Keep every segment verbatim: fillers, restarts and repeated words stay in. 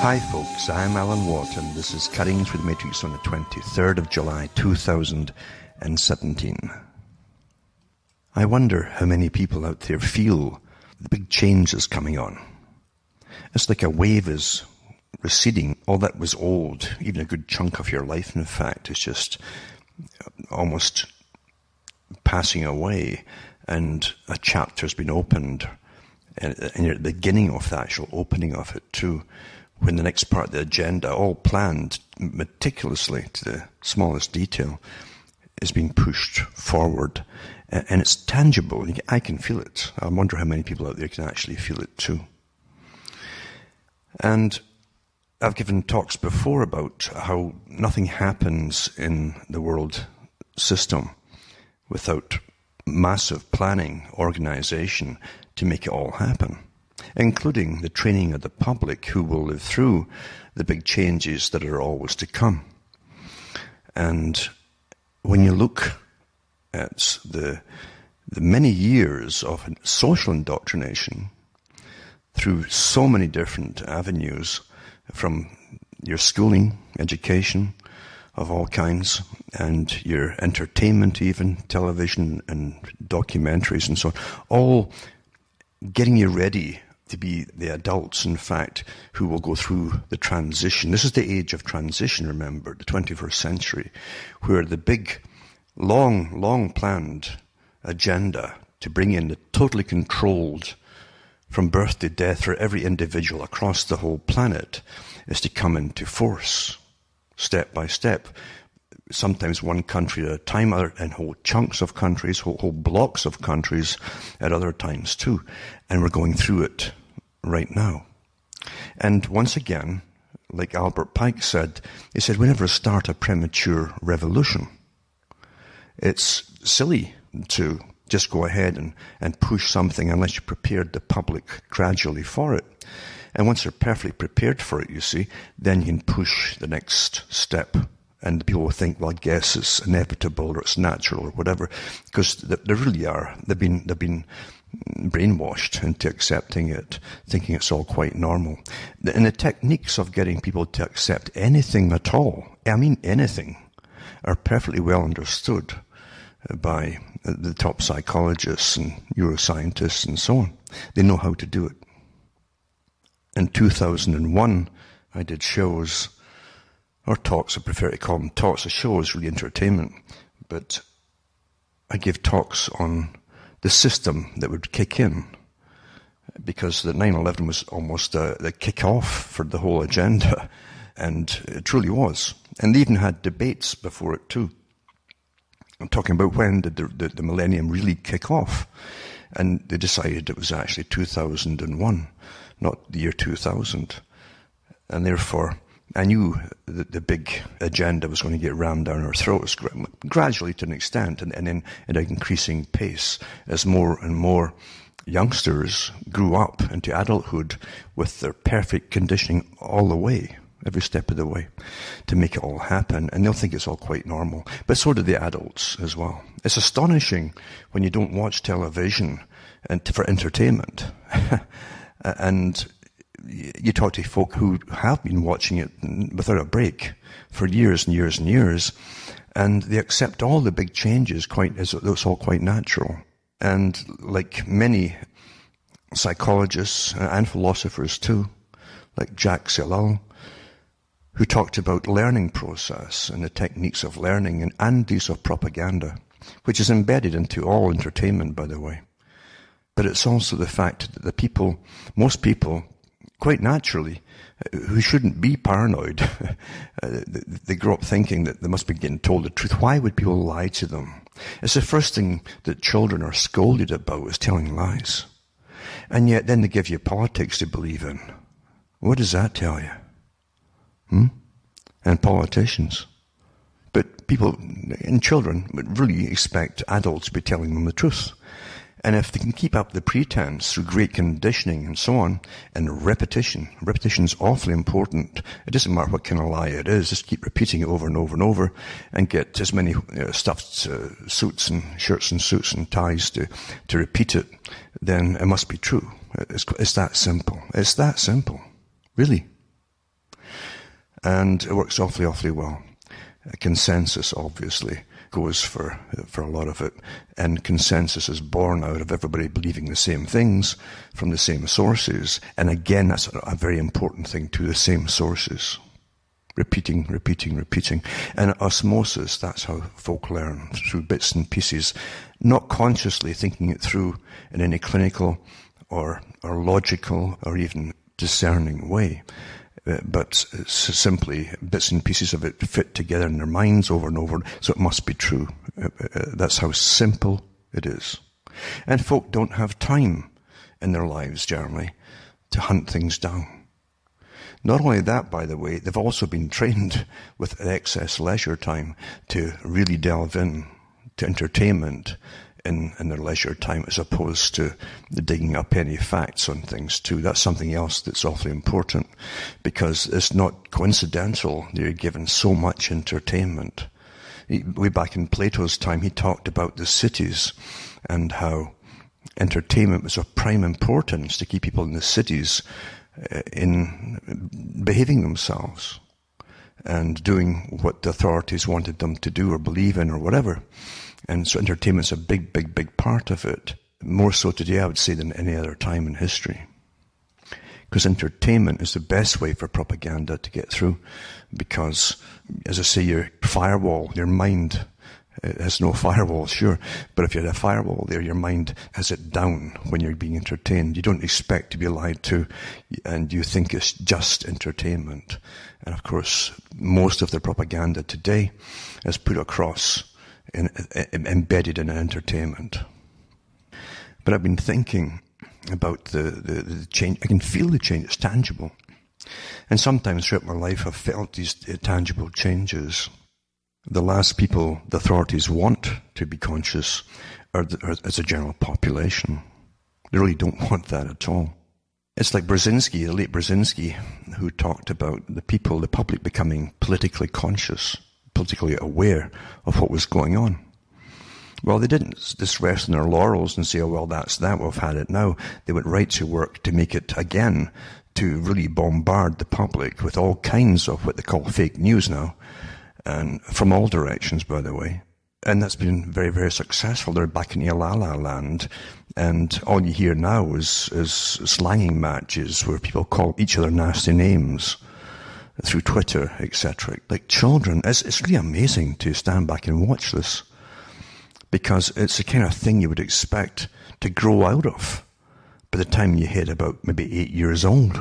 Hi folks, I'm Alan Watt and this is Cutting Through the Matrix on the twenty-third of July two thousand seventeen. I wonder how many people out there feel the big change is coming on. It's like a wave is receding. All that was old, even a good chunk of your life in fact, is just almost passing away, and a chapter's been opened, and you're at the beginning of the actual opening of it too, when the next part of the agenda, all planned meticulously to the smallest detail, is being pushed forward. And it's tangible. I can feel it. I wonder how many people out there can actually feel it too. And I've given talks before about how nothing happens in the world system without massive planning, organization to make it all happen, including the training of the public who will live through the big changes that are always to come. And when you look at the, the many years of social indoctrination through so many different avenues, from your schooling, education of all kinds, and your entertainment even, television and documentaries and so on, all getting you ready to be the adults, in fact, who will go through the transition. This is the age of transition, remember, the twenty-first century, where the big, long, long planned agenda to bring in the totally controlled from birth to death for every individual across the whole planet is to come into force, step by step. Sometimes one country at a time, and whole chunks of countries, whole, whole blocks of countries at other times too. And we're going through it right now. And once again, like Albert Pike said, he said, we never start a premature revolution. It's silly to just go ahead and, and push something unless you prepared the public gradually for it. And once they're perfectly prepared for it, you see, then you can push the next step. And people will think, well, I guess it's inevitable or it's natural or whatever, because they really are. They've been, they've been brainwashed into accepting it, thinking it's all quite normal. And the techniques of getting people to accept anything at all, I mean anything, are perfectly well understood by the top psychologists and neuroscientists and so on. They know how to do it. In two thousand one, I did shows, or talks, I prefer to call them talks. A show is really entertainment, but I gave talks on the system that would kick in, because the nine eleven was almost uh, the kick-off for the whole agenda, and it truly was. And they even had debates before it too. I'm talking about when did the, the, the millennium really kick off, and they decided it was actually two thousand one, not the year two thousand, and therefore I knew that the big agenda was going to get rammed down our throats gradually to an extent, and, and then at an increasing pace as more and more youngsters grew up into adulthood with their perfect conditioning all the way, every step of the way, to make it all happen. And they'll think it's all quite normal. But so do the adults as well. It's astonishing when you don't watch television and for entertainment. And you talk to folk who have been watching it without a break for years and years and years, and they accept all the big changes quite as though it's all quite natural. And like many psychologists and philosophers too, like Jacques Ellul, who talked about learning process and the techniques of learning and, and use of propaganda, which is embedded into all entertainment, by the way. But it's also the fact that the people, most people, quite naturally, who shouldn't be paranoid, they grow up thinking that they must be getting told the truth. Why would people lie to them? It's the first thing that children are scolded about, is telling lies. And yet then they give you politics to believe in. What does that tell you? Hmm? And politicians. But people and children would really expect adults to be telling them the truth. And if they can keep up the pretense through great conditioning and so on, and repetition, repetition is awfully important. It doesn't matter what kind of lie it is, just keep repeating it over and over and over, and get as many uh, stuffed uh, suits and shirts and suits and ties to, to repeat it, then it must be true. It's, it's that simple. It's that simple. Really. And it works awfully, awfully well. A consensus, obviously, goes for for a lot of it. And consensus is born out of everybody believing the same things from the same sources. And again, that's a very important thing too, the same sources. Repeating, repeating, repeating. And osmosis, that's how folk learn, through bits and pieces, not consciously thinking it through in any clinical or, or logical or even discerning way. Uh, but simply bits and pieces of it fit together in their minds over and over, so it must be true. Uh, uh, that's how simple it is. And folk don't have time in their lives, generally, to hunt things down. Not only that, by the way, they've also been trained with excess leisure time to really delve in to entertainment in, in their leisure time, as opposed to digging up any facts on things too. That's something else that's awfully important, because it's not coincidental that you're given so much entertainment. He, way back in Plato's time, he talked about the cities and how entertainment was of prime importance to keep people in the cities uh, in behaving themselves and doing what the authorities wanted them to do or believe in or whatever. And so entertainment's a big, big, big part of it. More so today, I would say, than any other time in history. Because entertainment is the best way for propaganda to get through. Because, as I say, your firewall, your mind has no firewall, sure. But if you had a firewall there, your mind has it down when you're being entertained. You don't expect to be lied to, and you think it's just entertainment. And of course, most of the propaganda today is put across In, in, embedded in entertainment. But I've been thinking about the, the, the change. I can feel the change. It's tangible. And sometimes throughout my life I've felt these tangible changes. The last people the authorities want to be conscious are, the, are as a general population. They really don't want that at all. It's like Brzezinski, the late Brzezinski, who talked about the people, the public becoming politically conscious, politically aware of what was going on. Well, they didn't just rest on their laurels and say, oh, well, that's that, we've had it now. They went right to work to make it, again, to really bombard the public with all kinds of what they call fake news now, and from all directions, by the way. And that's been very, very successful. They're back in Ilala land, and all you hear now is, is slanging matches where people call each other nasty names through Twitter, et cetera. Like children, it's, it's really amazing to stand back and watch this, because it's the kind of thing you would expect to grow out of by the time you hit about maybe eight years old.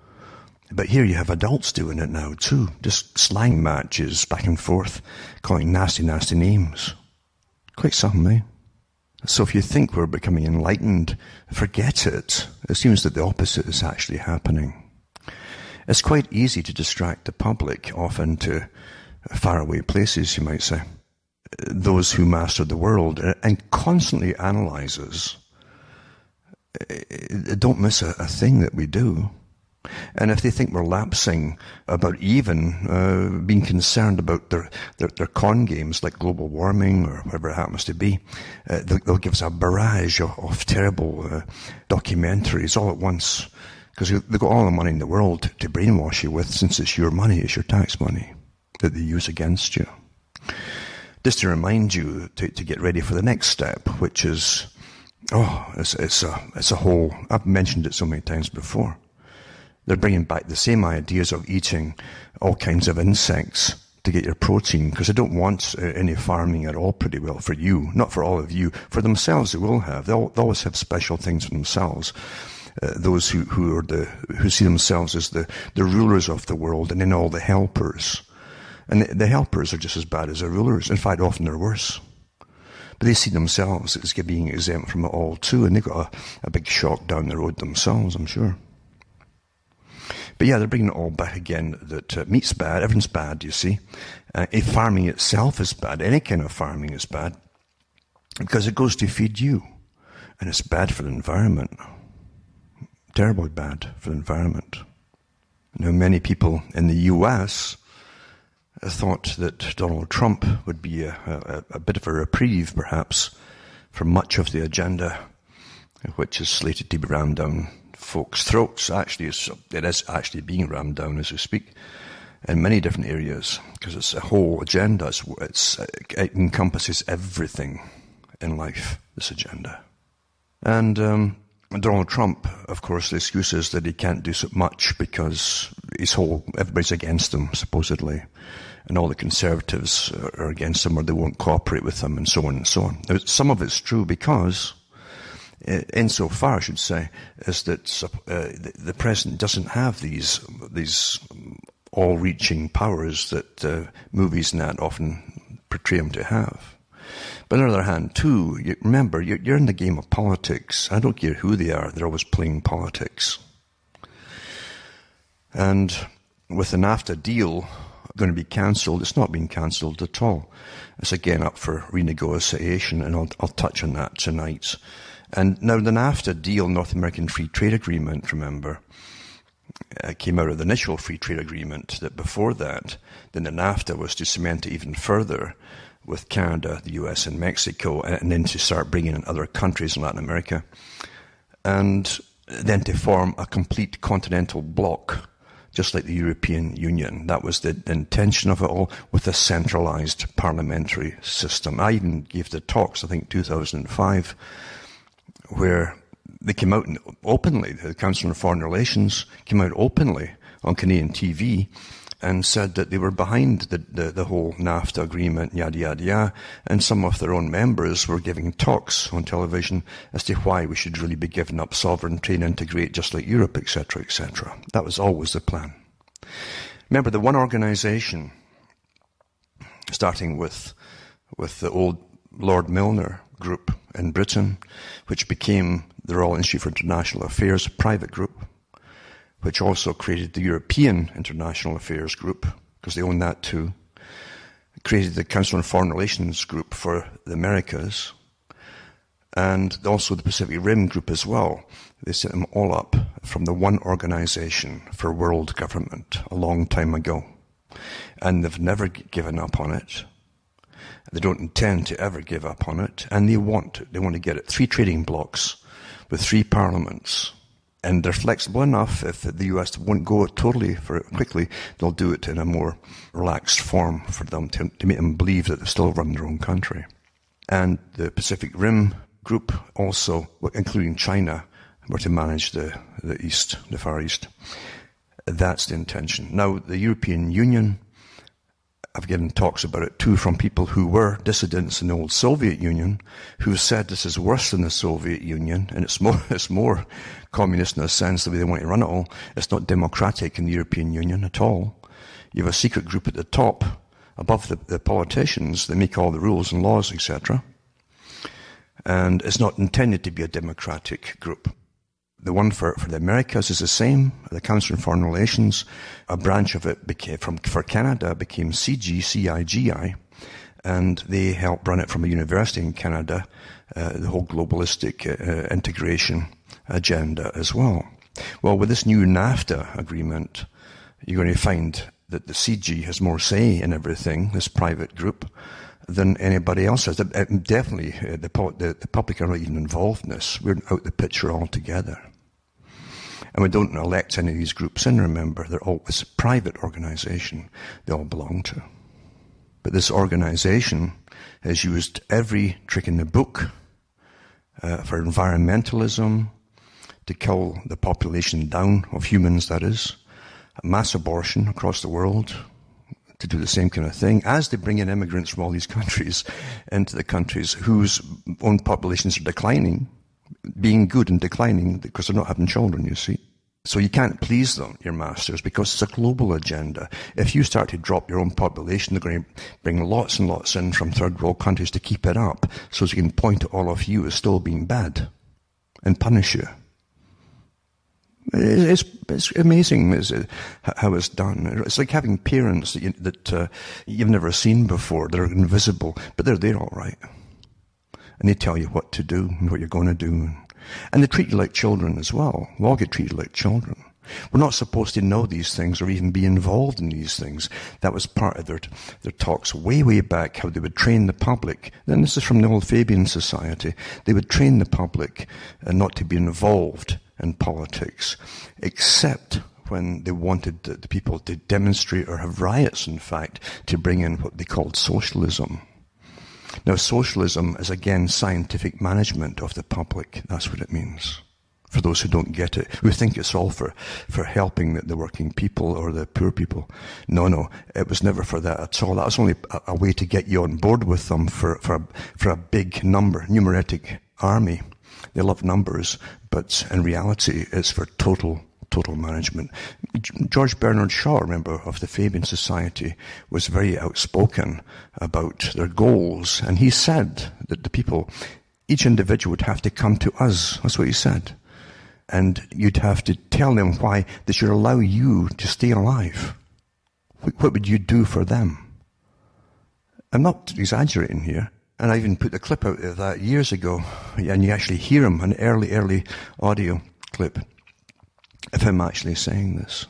But here you have adults doing it now too, just slang matches back and forth, calling nasty, nasty names. Quite something, eh? So if you think we're becoming enlightened, forget it. It seems that the opposite is actually happening. It's quite easy to distract the public off into faraway places, you might say. Those who master the world and constantly analyzes don't miss a, a thing that we do. And if they think we're lapsing about even uh, being concerned about their, their, their con games like global warming or whatever it happens to be, uh, they'll, they'll give us a barrage of, of terrible uh, documentaries all at once. Because they've got all the money in the world to brainwash you with, since it's your money, it's your tax money that they use against you. Just to remind you to, to get ready for the next step, which is, oh, it's, it's, a, it's a whole, I've mentioned it so many times before. They're bringing back the same ideas of eating all kinds of insects to get your protein, because they don't want uh, any farming at all, pretty well, for you. Not for all of you. For themselves, they will have. They'll, they'll always have special things for themselves. Uh, those who, who are the, who see themselves as the, the rulers of the world, and then all the helpers. And the, the helpers are just as bad as the rulers. In fact, often they're worse. But they see themselves as being exempt from it all too, and they've got a, a big shock down the road themselves, I'm sure. But yeah, they're bringing it all back again, that uh, meat's bad, everything's bad, you see. Uh, if farming itself is bad, any kind of farming is bad, because it goes to feed you. And it's bad for the environment. Terribly bad for the environment. Now, many people in the U S thought that Donald Trump would be a, a, a bit of a reprieve, perhaps, for much of the agenda, which is slated to be rammed down folks' throats. Actually, it's, it is actually being rammed down as we speak. in many different areas, because it's a whole agenda. It's, it's, it encompasses everything in life, this agenda. And um, Donald Trump, of course, the excuse is that he can't do so much because his whole, everybody's against him, supposedly. And all the conservatives are against him, or they won't cooperate with him, and so on and so on. Now, some of it's true because, insofar, I should say, is that uh, the president doesn't have these these all-reaching powers that uh, movies and that often portray him to have. But on the other hand, too, you, remember, you're, you're in the game of politics. I don't care who they are, they're always playing politics. And with the NAFTA deal going to be cancelled, it's not been cancelled at all. It's again up for renegotiation, and I'll, I'll touch on that tonight. And now the NAFTA deal, North American Free Trade Agreement, remember, uh, came out of the initial free trade agreement. That before that, then the NAFTA was to cement it even further with Canada, the U S and Mexico, and then to start bringing in other countries in Latin America, and then to form a complete continental bloc, just like the European Union. That was the intention of it all, with a centralized parliamentary system. I even gave the talks, I think two thousand five, where they came out openly, the Council on Foreign Relations came out openly on Canadian T V and said that they were behind the, the, the whole NAFTA agreement, yada, yada, yada, and some of their own members were giving talks on television as to why we should really be giving up sovereignty and integrate just like Europe, et cetera, et cetera. That was always the plan. Remember, the one organization, starting with, with the old Lord Milner group in Britain, which became the Royal Institute for International Affairs, a private group, which also created the European International Affairs Group, because they own that too, created the Council on Foreign Relations Group for the Americas, and also the Pacific Rim Group as well. They set them all up from the one organization for world government a long time ago. And they've never given up on it. They don't intend to ever give up on it, and they want to. They want to get it. Three trading blocks with three parliaments. And they're flexible enough. If the U S won't go totally for it quickly, they'll do it in a more relaxed form for them to, to make them believe that they still run their own country. And the Pacific Rim Group also, including China, were to manage the, the East, the Far East. That's the intention. Now, the European Union, I've given talks about it too from people who were dissidents in the old Soviet Union, who said this is worse than the Soviet Union, and it's more, it's more communist in a sense, the way they want to run it all. It's not democratic in the European Union at all. You have a secret group at the top, above the, the politicians, they make all the rules and laws, et cetera. And it's not intended to be a democratic group. The one for, for the Americas is the same. The Council on Foreign Relations, a branch of it became, from, for Canada became C G, C I G I, and they helped run it from a university in Canada, uh, the whole globalistic uh, integration agenda as well. Well, with this new NAFTA agreement, you're going to find that the C G has more say in everything, this private group, than anybody else has. Definitely, uh, the, the, the public are not even involved in this. We're out the picture altogether. And we don't elect any of these groups in, remember. They're all, it's a private organization they all belong to. But this organization has used every trick in the book uh, for environmentalism, to kill the population down, of humans that is, mass abortion across the world, to do the same kind of thing, as they bring in immigrants from all these countries into the countries whose own populations are declining, being good and declining because they're not having children, you see. So you can't please them, your masters, because it's a global agenda. If you start to drop your own population, they're going to bring lots and lots in from third world countries to keep it up, so as you can point to all of you as still being bad and punish you. It's, it's amazing how it's done. It's like having parents that, you, that uh, you've never seen before. They're invisible, but they're there all right. And they tell you what to do and what you're going to do. And they treat you like children as well. We all get treated like children. We're not supposed to know these things or even be involved in these things. That was part of their, their talks way, way back, how they would train the public. Then this is from the old Fabian Society. They would train the public uh, not to be involved in politics, except when they wanted the, the people to demonstrate or have riots, in fact, to bring in what they called socialism. Now, socialism is, again, scientific management of the public. That's what it means. For those who don't get it, who think it's all for, for helping the, the working people or the poor people. No, no, it was never for that at all. That was only a, a way to get you on board with them for, for, a, for a big number, numeric army. They love numbers, but in reality, it's for total, total management. George Bernard Shaw, remember, of the Fabian Society, was very outspoken about their goals, and he said that the people, each individual would have to come to us. That's what he said. And you'd have to tell them why they should allow you to stay alive. What would you do for them? I'm not exaggerating here. And I even put a clip out of that years ago, and you actually hear him, an early, early audio clip of him actually saying this.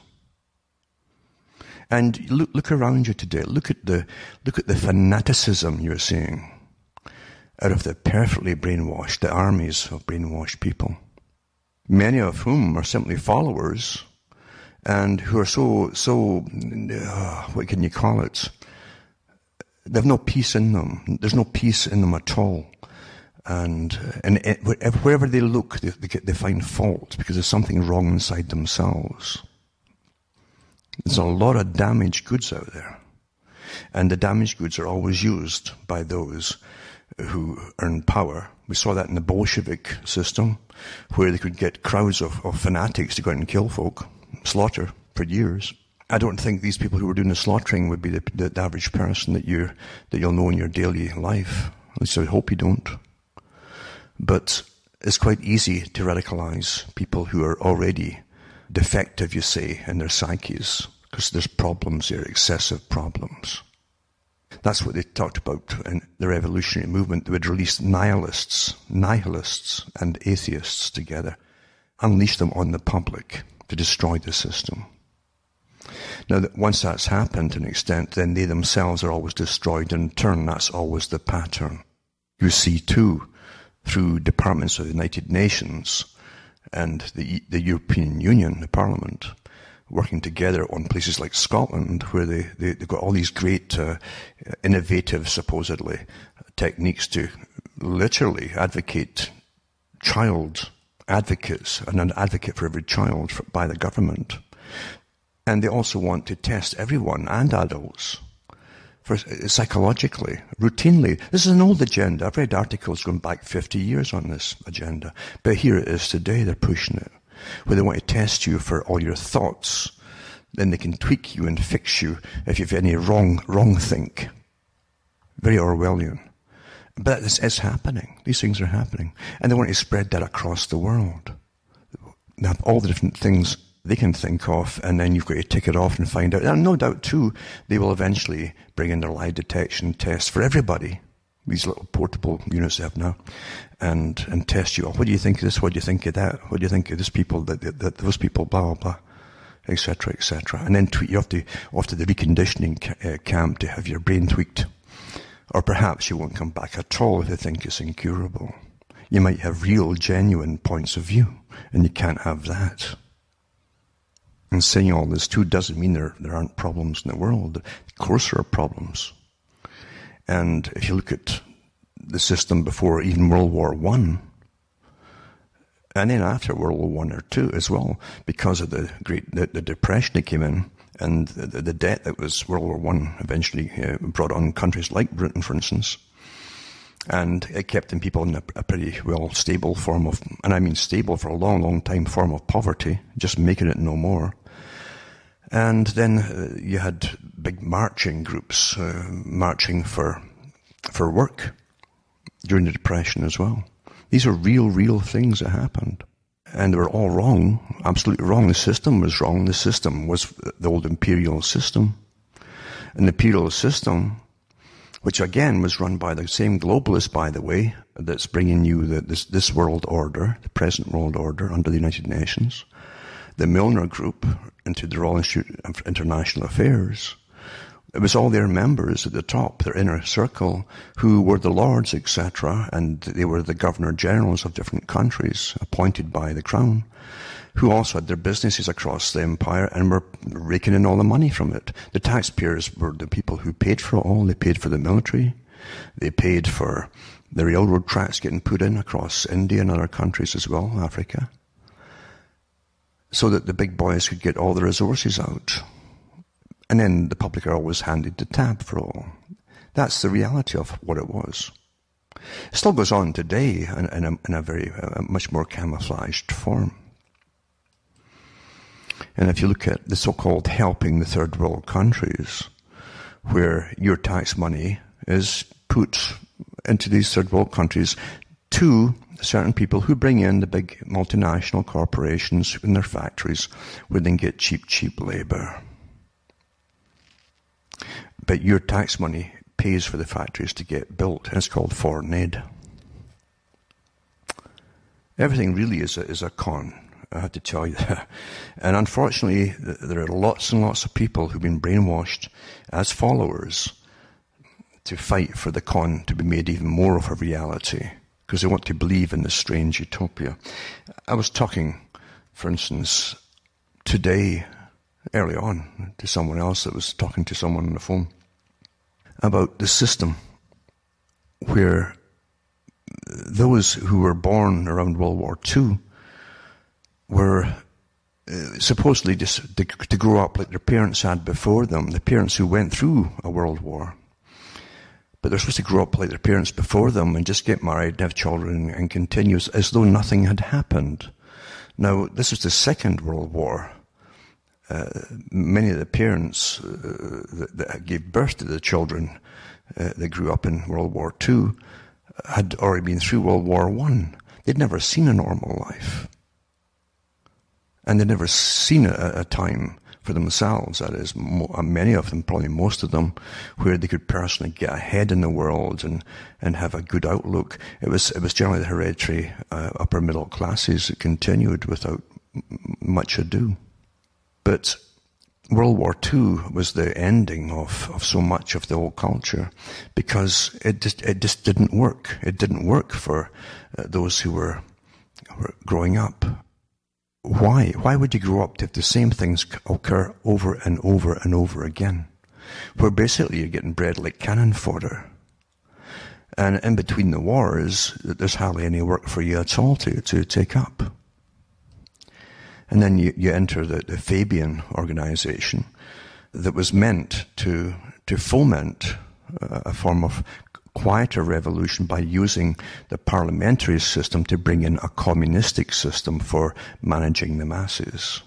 And look, look around you today. Look at the, look at the fanaticism you're seeing out of the perfectly brainwashed, the armies of brainwashed people. Many of whom are simply followers, and who are so, so, uh, what can you call it? They have no peace in them. There's no peace in them at all. And, and it, wherever they look, they, they, they find fault because there's something wrong inside themselves. There's a lot of damaged goods out there. And the damaged goods are always used by those who earn power. We saw that in the Bolshevik system, where they could get crowds of, of fanatics to go out and kill folk, slaughter for years. I don't think these people who were doing the slaughtering would be the, the, the average person that you that you'll know in your daily life. At least I would hope you don't. But it's quite easy to radicalize people who are already defective, you say, in their psyches, because there's problems there, excessive problems. That's what they talked about in the revolutionary movement. They would release nihilists, nihilists and atheists together, unleash them on the public to destroy the system. Now, once that's happened to an extent, then they themselves are always destroyed in turn. That's always the pattern. You see, too, through departments of the United Nations and the, the European Union, the Parliament, working together on places like Scotland, where they, they, they've got all these great, uh, innovative, supposedly, techniques to literally advocate child advocates and an advocate for every child for, by the government. And they also want to test everyone and adults for psychologically, routinely. This is an old agenda. I've read articles going back fifty years on this agenda. But here it is today. They're pushing it. Where they want to test you for all your thoughts. Then they can tweak you and fix you if you have any wrong, wrong think. Very Orwellian. But it's, it's happening. These things are happening. And they want to spread that across the world. They have all the different things they can think of, and then you've got to tick it off and find out. And no doubt, too, they will eventually bring in their lie detection tests for everybody, these little portable units they have now, and and test you. Oh, what do you think of this? What do you think of that? What do you think of this people, that, that, that those people, blah, blah, blah, et cetera, et cetera. And then tweet you off to, off to the reconditioning ca- uh, camp to have your brain tweaked. Or perhaps you won't come back at all if they think it's incurable. You might have real, genuine points of view, and you can't have that. And saying all this too doesn't mean there, there aren't problems in the world. Of course there are problems. And if you look at the system before even World War One, and then after World War One or Two as well, because of the great the, the depression that came in, and the, the debt that was World War One eventually uh, brought on countries like Britain, for instance. And it kept them people in a, a pretty well stable form of, and I mean stable for a long, long time, form of poverty, just making it no more. And then uh, you had big marching groups, uh, marching for for work during the Depression as well. These are real, real things that happened. And they were all wrong, absolutely wrong. The system was wrong. The system was the old imperial system. And the imperial system, which again was run by the same globalists, by the way, that's bringing you the, this, this world order, the present world order under the United Nations, the Milner Group into the Royal Institute of International Affairs. It was all their members at the top, their inner circle, who were the lords, et cetera, and they were the governor generals of different countries, appointed by the crown, who also had their businesses across the empire and were raking in all the money from it. The taxpayers were the people who paid for it all. They paid for the military. They paid for the railroad tracks getting put in across India and other countries as well, Africa, so that the big boys could get all the resources out. And then the public are always handed the tab for all. That's the reality of what it was. It still goes on today in, in, a, in a very uh, much more camouflaged form. And if you look at the so-called helping the third world countries, where your tax money is put into these third world countries to certain people who bring in the big multinational corporations in their factories where they can get cheap, cheap labor. But your tax money pays for the factories to get built, and it's called foreign aid. Everything really is a, is a con, I have to tell you that. And unfortunately, there are lots and lots of people who've been brainwashed as followers to fight for the con to be made even more of a reality, because they want to believe in this strange utopia. I was talking, for instance, today, early on, to someone else that was talking to someone on the phone about the system where those who were born around World War Two were uh, supposedly just to, to grow up like their parents had before them, the parents who went through a world war. But they're supposed to grow up like their parents before them and just get married and have children and continue as though nothing had happened. Now, this is the Second World War. Uh, many of the parents uh, that, that gave birth to the children uh, that grew up in World War Two had already been through World War One. They'd never seen a normal life. And they'd never seen a, a time for themselves, that is, mo- many of them, probably most of them, where they could personally get ahead in the world and, and have a good outlook. It was, it was generally the hereditary uh, upper middle classes that continued without m- much ado. But World War Two was the ending of, of so much of the old culture, because it just, it just didn't work. It didn't work for uh, those who were, who were growing up. Why? Why would you grow up to have the same things occur over and over and over again? Where basically you're getting bred like cannon fodder. And in between the wars, there's hardly any work for you at all to, to take up. And then you, you enter the, the Fabian organization that was meant to, to foment a form of quieter revolution by using the parliamentary system to bring in a communistic system for managing the masses.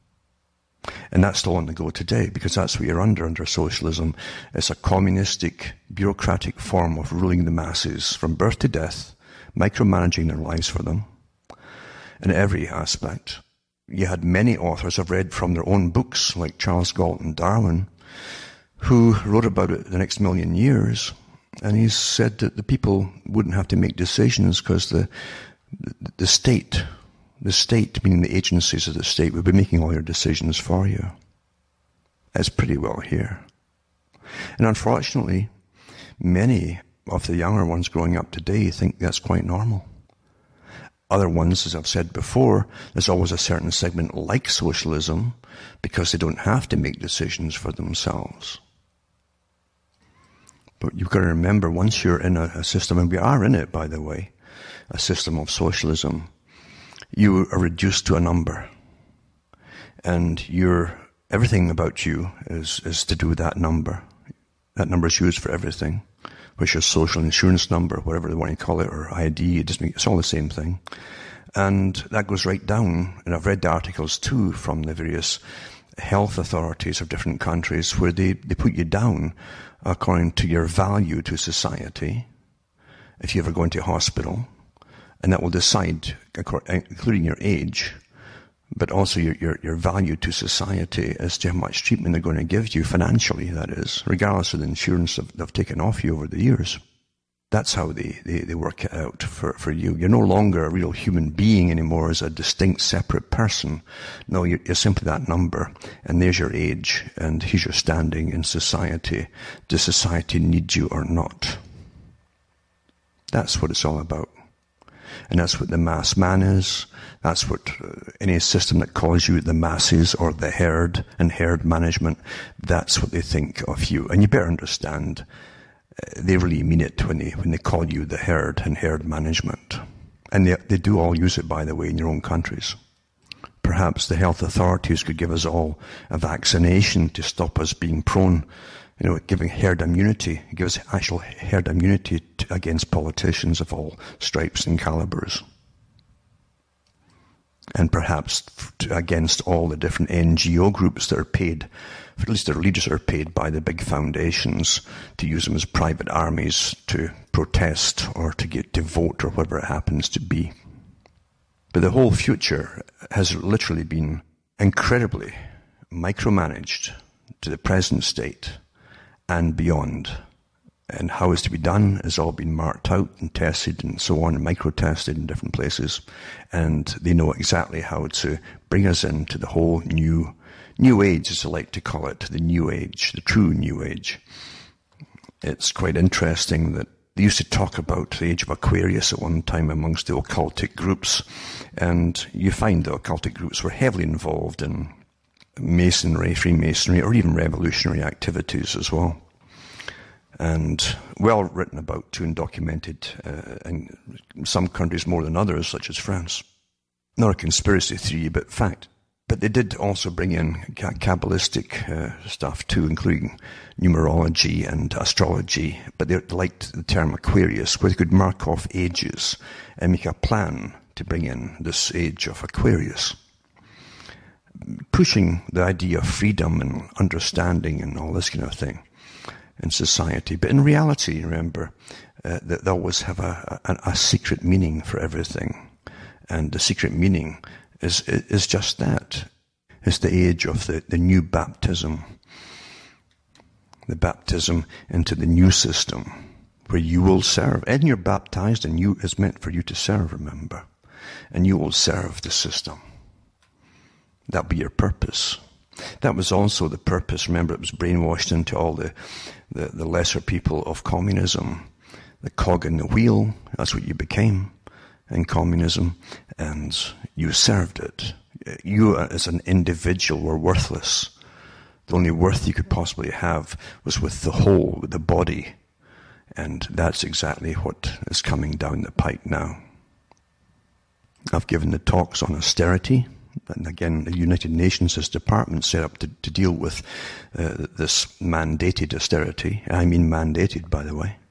And that's still on the go today, because that's what you're under, under socialism. It's a communistic, bureaucratic form of ruling the masses from birth to death, micromanaging their lives for them in every aspect. You had many authors I've read from their own books, like Charles Galton Darwin, who wrote about it the next million years. And he said that the people wouldn't have to make decisions because the, the state, the state, meaning the agencies of the state, would be making all your decisions for you. That's pretty well here. And unfortunately, many of the younger ones growing up today think that's quite normal. Other ones, as I've said before, there's always a certain segment like socialism because they don't have to make decisions for themselves. But you've got to remember, once you're in a, a system, and we are in it, by the way, a system of socialism, you are reduced to a number. And you're, everything about you is, is to do with that number. That number is used for everything, which is social insurance number, whatever they want to call it, or I D, it just makes, it's all the same thing. And that goes right down, and I've read the articles too from the various health authorities of different countries where they, they put you down according to your value to society, if you ever go into a hospital, and that will decide, including your age, but also your, your, your value to society as to how much treatment they're going to give you financially, that is, regardless of the insurance they've taken off you over the years. That's how they, they, they work it out for, for you. You're no longer a real human being anymore as a distinct, separate person. No, you're, you're simply that number, and there's your age, and here's your standing in society. Does society need you or not? That's what it's all about. And that's what the mass man is. That's what uh, any system that calls you the masses or the herd and herd management, that's what they think of you. And you better understand, uh, they really mean it when they, when they call you the herd and herd management. And they, they do all use it, by the way, in your own countries. Perhaps the health authorities could give us all a vaccination to stop us being prone, you know, giving herd immunity, give us actual herd immunity to, against politicians of all stripes and calibers. And perhaps to, against all the different N G O groups that are paid, at least their leaders are paid by the big foundations to use them as private armies to protest or to get to vote or whatever it happens to be. But the whole future has literally been incredibly micromanaged to the present state and beyond. And how it's to be done has all been marked out and tested and so on, and micro-tested in different places. And they know exactly how to bring us into the whole new, new age, as I like to call it, the new age, the true new age. It's quite interesting that they used to talk about the age of Aquarius at one time amongst the occultic groups, and you find the occultic groups were heavily involved in Masonry, Freemasonry, or even revolutionary activities as well. And well written about too and documented uh, in some countries more than others, such as France. Not a conspiracy theory, but fact. But they did also bring in Kabbalistic uh, stuff too, including numerology and astrology. But they liked the term Aquarius, where they could mark off ages and make a plan to bring in this age of Aquarius. Pushing the idea of freedom and understanding and all this kind of thing in society. But in reality, remember, uh, that they always have a, a, a secret meaning for everything. And the secret meaning is is just that. It's the age of the, the new baptism. The baptism into the new system, where you will serve. And you're baptized, and you is meant for you to serve, remember. And you will serve the system. That'll be your purpose. That was also the purpose. Remember, it was brainwashed into all the, the, the lesser people of communism. The cog in the wheel, that's what you became in communism, and you served it. You as an individual were worthless. The only worth you could possibly have was with the whole, with the body. And that's exactly what is coming down the pike now. I've given the talks on austerity. And again, the United Nations has departments set up to, to deal with uh, this mandated austerity. I mean mandated, by the way.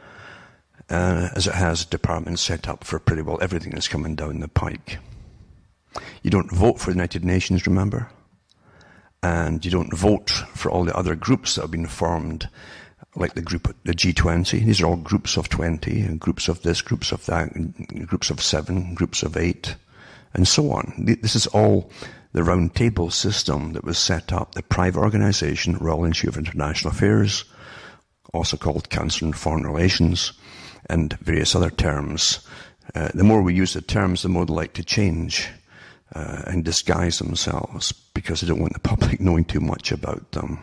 Uh, as it has departments set up for pretty well everything that's coming down the pike. You don't vote for the United Nations, remember? And you don't vote for all the other groups that have been formed, like the group, the G twenty. These are all groups of twenty, and groups of this, groups of that, groups of seven, groups of eight, and so on. This is all the round table system that was set up, the private organization, Royal Institute of International Affairs, also called Council on Foreign Relations, and various other terms. Uh, the more we use the terms, the more they like to change uh, and disguise themselves, because they don't want the public knowing too much about them.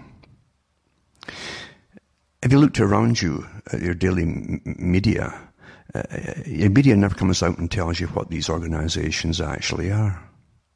If you looked around you at your daily m- media, uh, your media never comes out and tells you what these organizations actually are.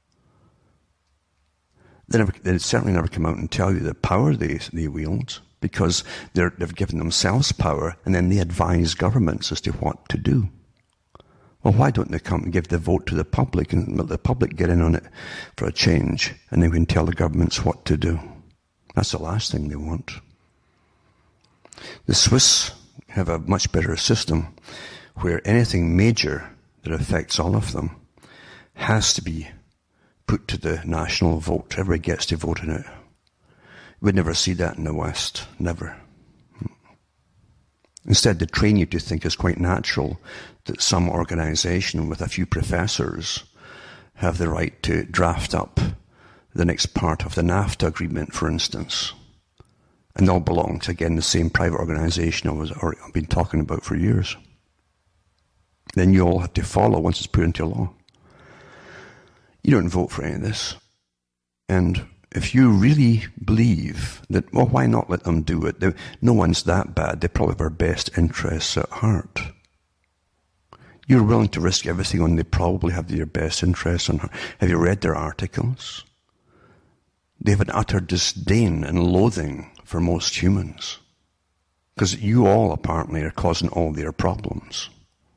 They, never, they certainly never come out and tell you the power they, they wield, because they're, they've given themselves power, and then they advise governments as to what to do. Well, why don't they come and give the vote to the public and let the public get in on it for a change, and then we can tell the governments what to do? That's the last thing they want. The Swiss have a much better system where anything major that affects all of them has to be put to the national vote. Everybody gets to vote in it. We'd never see that in the West. Never. Instead, they train you to think it's quite natural that some organization with a few professors have the right to draft up the next part of the NAFTA agreement, for instance. And they all belong to, again, the same private organization I was, or I've been talking about for years. Then you all have to follow once it's put into law. You don't vote for any of this. And if you really believe that, well, why not let them do it? They, no one's that bad. They probably have our best interests at heart. You're willing to risk everything on they probably have your best interests on. Have you read their articles? They have an utter disdain and loathing for most humans. Because you all apparently are causing all their problems.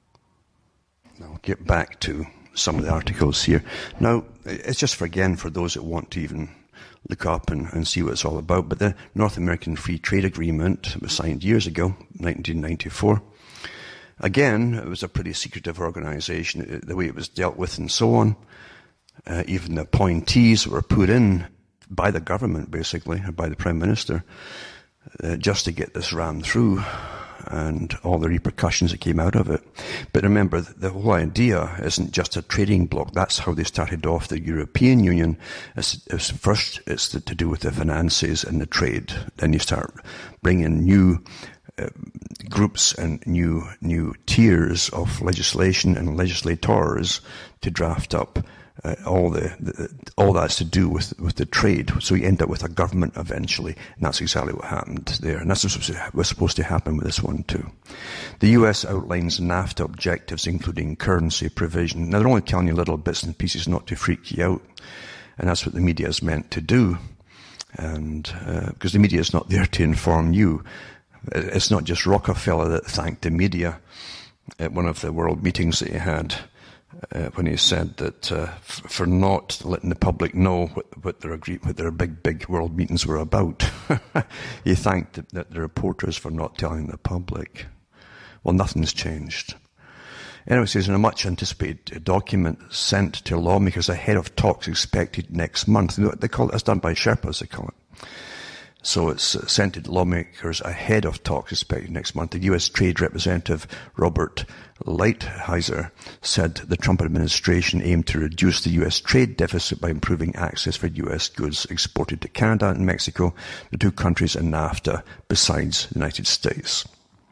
I'll get back to some of the articles here. Now, it's just for, again, for those that want to even look up and, and see what it's all about. But the North American Free Trade Agreement was signed years ago, nineteen ninety-four. Again, it was a pretty secretive organization, the way it was dealt with and so on. Uh, even the appointees were put in by the government, basically, or by the Prime Minister, uh, just to get this rammed through and all the repercussions that came out of it. But remember, the whole idea isn't just a trading bloc. That's how they started off the European Union. It's, it's first, it's to, to do with the finances and the trade. Then you start bringing new uh, groups and new new tiers of legislation and legislators to draft up Uh, all the, the all that's to do with with the trade. So you end up with a government eventually, and that's exactly what happened there. And that's what was supposed to happen with this one too. The U S outlines NAFTA objectives, including currency provision. Now they're only telling you little bits and pieces not to freak you out, and that's what the media is meant to do. And uh, because the media is not there to inform you, it's not just Rockefeller that thanked the media at one of the world meetings that he had. Uh, when he said that uh, f- for not letting the public know what, what their agree- what their big, big world meetings were about. He thanked the, the, the reporters for not telling the public. Well, nothing's changed. Anyway, it says in a much-anticipated document sent to lawmakers ahead of talks expected next month. They call it, it's done by Sherpas, they call it. So it's sent to lawmakers ahead of talks expected next month. The U S Trade Representative Robert Lighthizer said the Trump administration aimed to reduce the U S trade deficit by improving access for U S goods exported to Canada and Mexico, the two countries in NAFTA, besides the United States.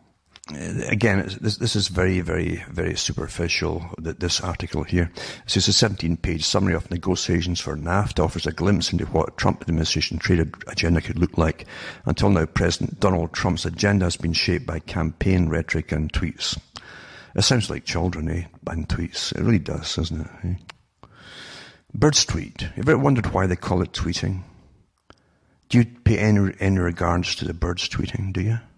Again, this, this is very, very, very superficial, this article here. It says a seventeen-page summary of negotiations for NAFTA offers a glimpse into what Trump administration trade agenda could look like. Until now, President Donald Trump's agenda has been shaped by campaign rhetoric and tweets. It sounds like children, eh? And tweets. It really does, doesn't it? Eh? Birds tweet. Have you ever wondered why they call it tweeting? Do you pay any, any regards to the birds tweeting, do you?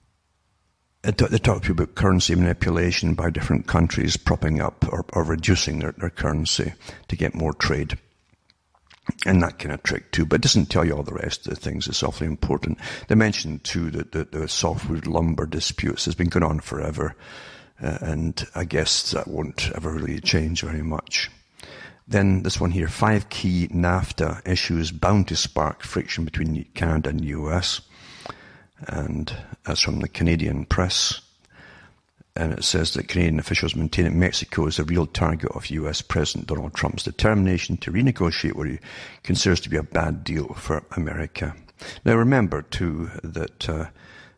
They talk to you about currency manipulation by different countries propping up or, or reducing their, their currency to get more trade. And that kind of trick too. But it doesn't tell you all the rest of the things. It's awfully important. They mentioned too that the, the softwood lumber disputes has been going on forever. Uh, and I guess that won't ever really change very much. Then this one here, five key NAFTA issues bound to spark friction between Canada and U S. And that's from the Canadian press. And it says that Canadian officials maintain that Mexico is a real target of U S President Donald Trump's determination to renegotiate what he considers to be a bad deal for America. Now remember, too, that uh,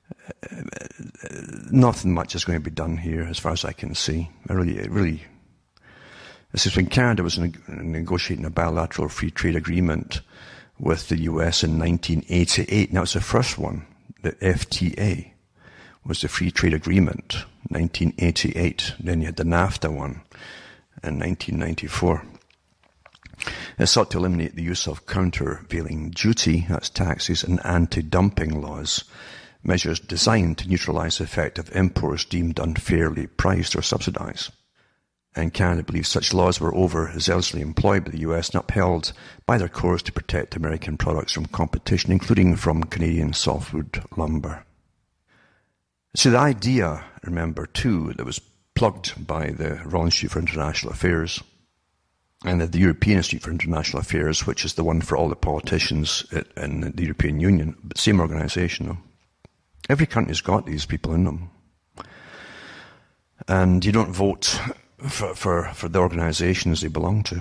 nothing much is going to be done here, as far as I can see. I really, really... This is when Canada was negotiating a bilateral free trade agreement with the U S in nineteen eighty-eight. Now, it's the first one. The F T A was the Free Trade Agreement, nineteen eighty-eight. Then you had the NAFTA one in nineteen ninety-four. It sought to eliminate the use of countervailing duty, that's taxes, and anti-dumping laws, measures designed to neutralize the effect of imports deemed unfairly priced or subsidized. And Canada believes such laws were overzealously employed by the U S and upheld by their courts to protect American products from competition, including from Canadian softwood lumber. So the idea, remember, too, that was plugged by the Royal Institute for International Affairs and the European Institute for International Affairs, which is the one for all the politicians in the European Union, but same organization, though. Every country's got these people in them. And you don't vote For, for, for the organizations they belong to.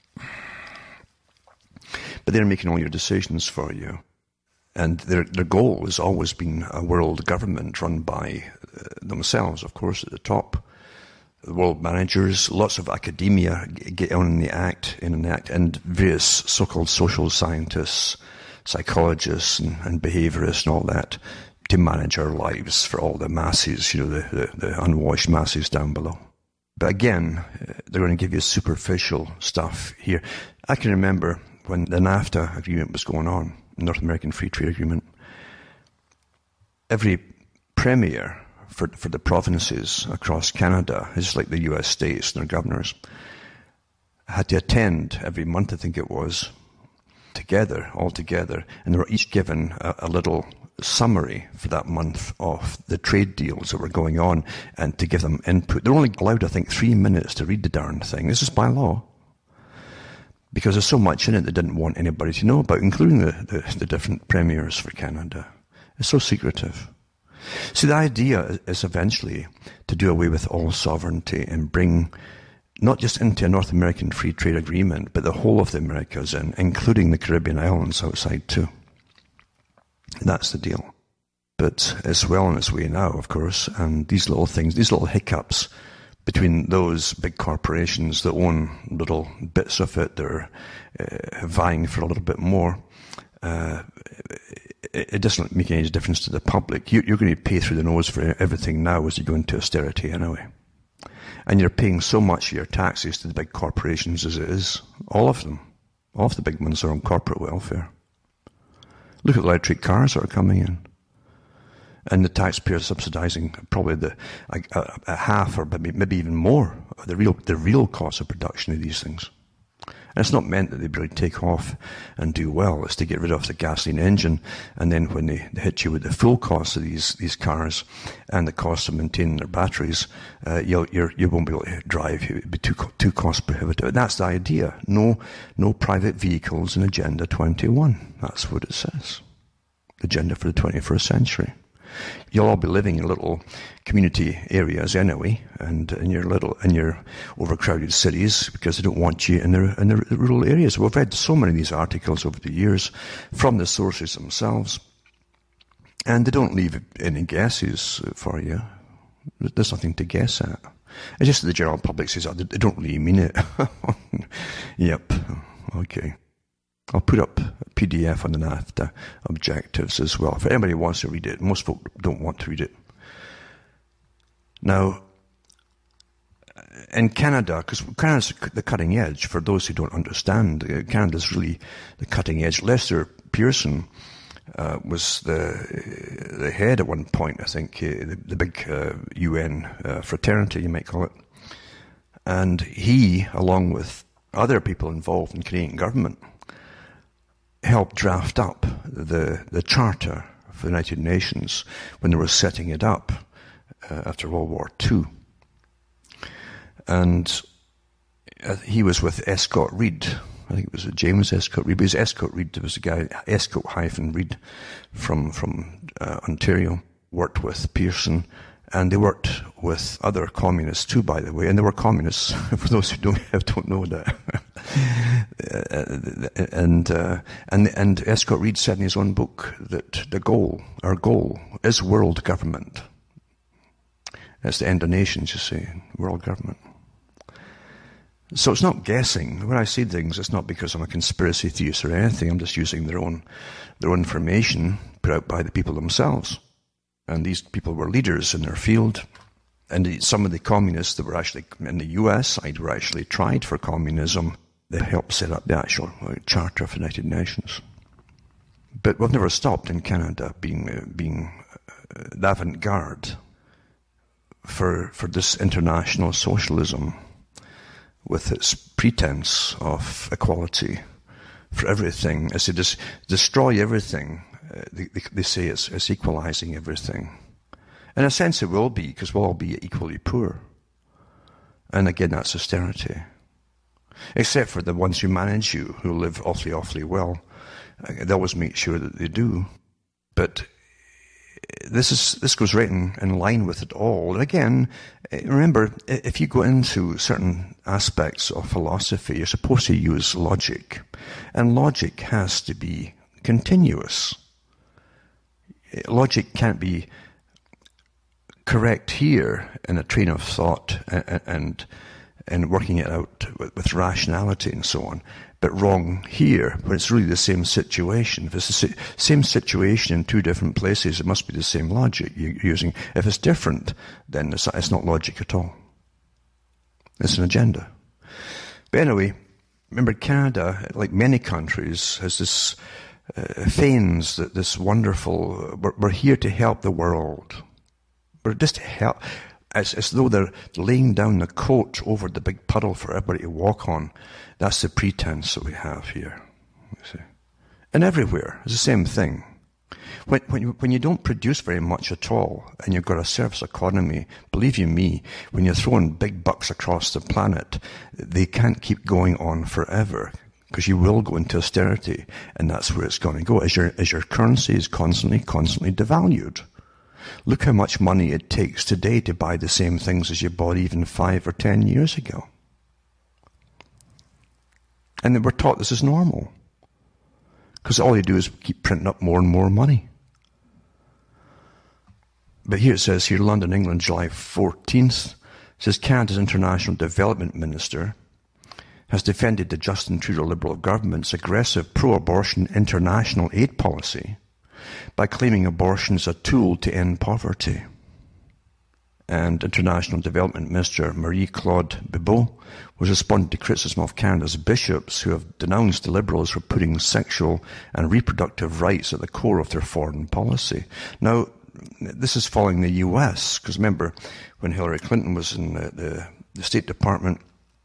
But they're making all your decisions for you. And their, their goal has always been a world government run by uh, themselves, of course, at the top. The world managers, lots of academia get on in the act, in the act, and various so-called social scientists, psychologists and, and behaviorists and all that, to manage our lives for all the masses, you know, the, the, the unwashed masses down below. But again, they're going to give you superficial stuff here. I can remember when the NAFTA agreement was going on, North American Free Trade Agreement, every premier for, for the provinces across Canada, it's like the U S states and their governors, had to attend every month, I think it was, together, all together, and they were each given a, a little summary for that month of the trade deals that were going on and to give them input. They're only allowed, I think, three minutes to read the darn thing. This is by law. Because there's so much in it they didn't want anybody to know about, including the, the, the different premiers for Canada. It's so secretive. See, the idea is eventually to do away with all sovereignty and bring not just into a North American Free Trade Agreement, but the whole of the Americas in, including the Caribbean islands outside too. That's the deal. But it's well on its way now, of course, and these little things, these little hiccups between those big corporations that own little bits of it, they're uh, vying for a little bit more, uh, it, it doesn't make any difference to the public. You, you're going to pay through the nose for everything now as you go into austerity anyway. And you're paying so much of your taxes to the big corporations as it is. All of them. All of the big ones are on corporate welfare. Look at the electric cars that are coming in. And the taxpayers subsidizing probably the a, a, a half or maybe, maybe even more of the real the real cost of production of these things. And it's not meant that they really take off and do well. It's to get rid of the gasoline engine, and then when they, they hit you with the full cost of these these cars and the cost of maintaining their batteries, uh, you'll you're, you won't be able to drive. It'll be too too cost prohibitive. And that's the idea. No no private vehicles in Agenda twenty-one. That's what it says. Agenda for the twenty-first century. You'll all be living in little community areas anyway, and in your little in your overcrowded cities, because they don't want you in the in the rural areas. We've read so many of these articles over the years from the sources themselves, and they don't leave any guesses for you. There's nothing to guess at. It's just that the general public says, oh, they don't really mean it. Yep. Okay. I'll put up a P D F on the NAFTA objectives as well. If anybody wants to read it, most folk don't want to read it. Now, in Canada, because Canada's the cutting edge, for those who don't understand, Canada's really the cutting edge. Lester Pearson uh, was the the head at one point, I think, uh, the, the big uh, U N uh, fraternity, you might call it. And he, along with other people involved in Canadian government, helped draft up the the charter for the United Nations when they were setting it up uh, after World War Two. And uh, he was with Escott Reed. I think it was James Escott Reed. But it was Escott Reed. There was a guy, Escott hyphen Reed, from from uh, Ontario, worked with Pearson. And they worked with other communists too, by the way. And they were communists, for those who don't don't know that. and uh, and and Escott Reed said in his own book that the goal, our goal, is world government. It's the end of nations, you see, world government. So it's not guessing. When I say things, it's not because I'm a conspiracy theorist or anything. I'm just using their own their own information put out by the people themselves. And these people were leaders in their field. And some of the communists that were actually in the U S side were actually tried for communism. They helped set up the actual Charter for the United Nations. But we've never stopped in Canada being uh, being uh, the avant-garde for for this international socialism with its pretense of equality for everything. As they just destroy everything. Uh, they, they, they say it's, it's equalizing everything. In a sense it will be, because we'll all be equally poor. And again, that's austerity. Except for the ones who manage you, who live awfully, awfully well. Uh, they always make sure that they do. But this is this goes right in, in line with it all. And again, remember, if you go into certain aspects of philosophy, you're supposed to use logic. And logic has to be continuous. Logic can't be correct here in a train of thought and and, and working it out with, with rationality and so on, but wrong here when it's really the same situation. If it's the same situation in two different places, it must be the same logic you're using. If it's different, then it's, it's not logic at all. It's an agenda. But anyway, remember Canada, like many countries, has this uh, feigns that this wonderful, we're, we're here to help the world. We're just to help, as, as though they're laying down the coat over the big puddle for everybody to walk on. That's the pretense that we have here. You see. And everywhere, it's the same thing. When, when, you, when you don't produce very much at all, and you've got a service economy, believe you me, when you're throwing big bucks across the planet, they can't keep going on forever, because you will go into austerity, and that's where it's going to go, as your, as your currency is constantly, constantly devalued. Look how much money it takes today to buy the same things as you bought even five or ten years ago. And then we're taught this is normal. Because all you do is keep printing up more and more money. But here it says, here, London, England, July fourteenth, it says Canada's International Development Minister has defended the Justin Trudeau Liberal government's aggressive pro-abortion international aid policy by claiming abortion is a tool to end poverty. And International Development Minister Marie-Claude Bibeau was responding to criticism of Canada's bishops who have denounced the Liberals for putting sexual and reproductive rights at the core of their foreign policy. Now, this is following the U S, because remember, when Hillary Clinton was in the, the, the State Department,